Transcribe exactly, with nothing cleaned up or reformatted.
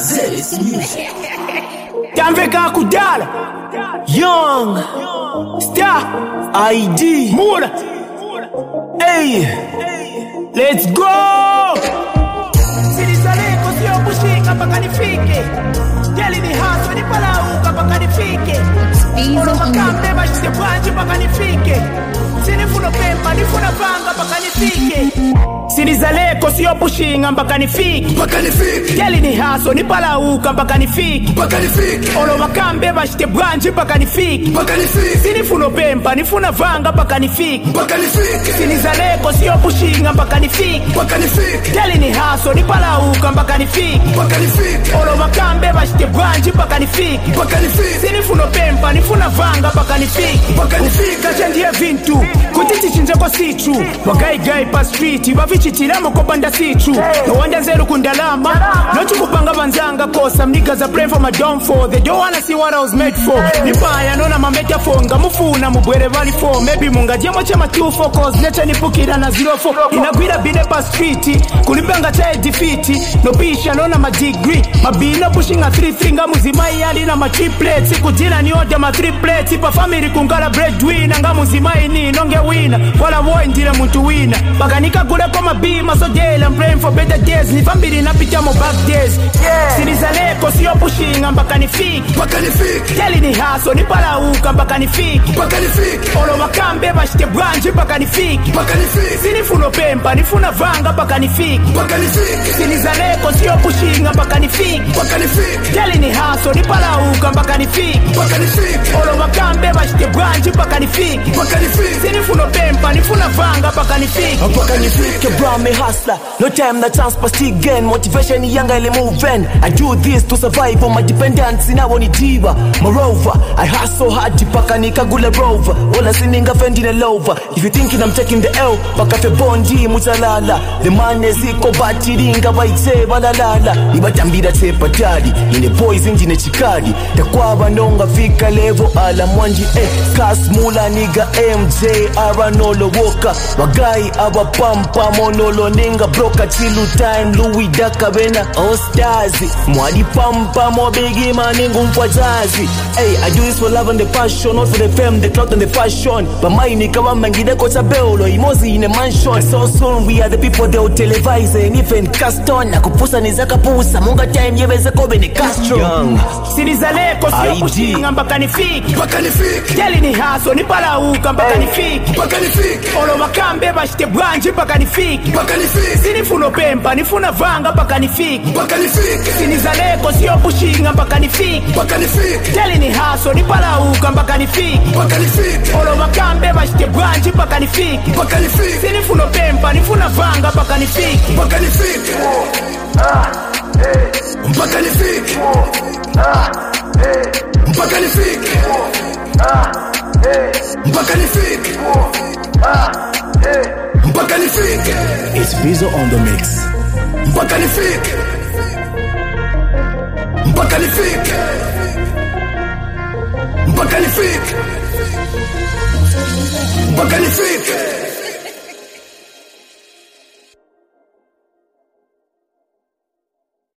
Zeus Music. Tanveka Kudala Young Star I D Mura. Hey, let's go. Sinizaleko sio kushika mpaka nifike. Jeli ni haso ni palauka mpaka nifike. Olo makambe bashite bwanji mpaka nifike. Sinifuno pemba nifuna panga mpaka nifike. Sinizaleko sio pushinga mpaka nifike. Mpaka nifike. Jeli ni haso ni palauka mpaka nifike. Mpaka nifike. Olo makambe bashite bwanji mpaka nifike. Mpaka nifike. Sinifuno pemba nifuna vanga mpaka nifike. Mpaka nifike. Sinizaleko sio pushinga mpaka nifike. Mpaka nifike. Jeli ni haso ni palauka mpaka nifike. Mpaka nifike. Olo makambe bashite bwanji mpaka nifike. Mpaka nifike. Sinifuno pemba nifuna vanga mpaka nifike. Mpaka nifike. Kachandie vintu kutiti chinje kwa situ. Wagai gai pa street bavichitiramo ko banda situ. No wonder nzeru kundalama. No chukupanga manzanga kosa niggas are praying for my downfall. They don't wanna see what I was made for. Nipaya nona ma metaphor ngamufuna mubwere bali for. Maybe mungajemo chema two four cause nature nipukira na zero four. Inagwira bine pa street kulibanga cha defeat. No bisha nona ma degree. Mabino pushing a three three ngamuzima yali na ma triplets. Kujina ni order ma triplets. Pa family kungala breadwinner ngamuzima ini nonge winner. Wala boy ndire muntu winner. Baganika kule kwa mabima so jail. I'm praying for better days. Ni family na pita mo back days. Yeah. Sinizaleko sio pushing mpaka nifike. Mpaka nifike. Jeli ni haso ni palauka mpaka nifike. Mpaka nifike. Olo makambe bashite bwanji mpaka nifike. Mpaka nifike. Sinifuno pemba nifuna vanga mpaka nifike. Mpaka nifike. Sinizaleko sio pushinga mpaka nifike. Mpaka nifike. Jeli ni haso ni palauka mpaka nifike. Mpaka nifike. Olo makambe bashite bwanji mpaka nifike. Mpaka nifike. Sinifuno pemba nifuna vanga mpaka nifike. Mpaka nifike brown me hustler. No time na chance pa still gain. Motivation yanga ile move in. I do this to survive on my dependence na woni diva. Moreover, I hustle hard paka nikagula rover. Wala sininga fendi na lover. If you thinking I'm taking the L, paka fe bondi mutalala. The man eziko batiringa baitse balalala. Ibatambira tepa daddy. In the poison jine chikadi. Takwaba ndonga fika level ala mwanji eh. Kas mula niga M J Aranolo Walker. Wagai aba pampa monolo ninga broka chilu time Louis Daka bena all stars. Mwadi pampa mo bigi maningu mfwazazi. Hey, I do this for love and the passion, not for the fame, the clout and the fashion. But my nigga mangide kota beolo, imozi in a mansion. So soon we are the people they will televise and even cast on. Nakupusa nizaka pusa, munga time yeweze kobe ni Castro. Young Sinizaleko sio pushinga mpaka nifike. Mpaka nifike. Jeli ni haso ni palauka mpaka nifike. Mpaka nifike. Olo makambe bashite bwanji mpaka nifike. Mpaka nifike. Sinifuno pemba nifuna vanga mpaka nifike. Mpaka nifike. Sinizaleko sio pushinga mpaka nifike. Mpaka nifike. Jeli ni haso ni palauka mpaka nifike. Mpaka nifike. Olo makambe bashite bwanji mpaka nifike. Mpaka nifike. Sinifuno pemba nifuna vanga mpaka nifike. Mpaka nifike. Mpaka nifike. Mpaka nifike. Mpaka nifike. Mpaka nifike. It's Bizzo on the mix. Mpaka nifike. Mpaka nifike.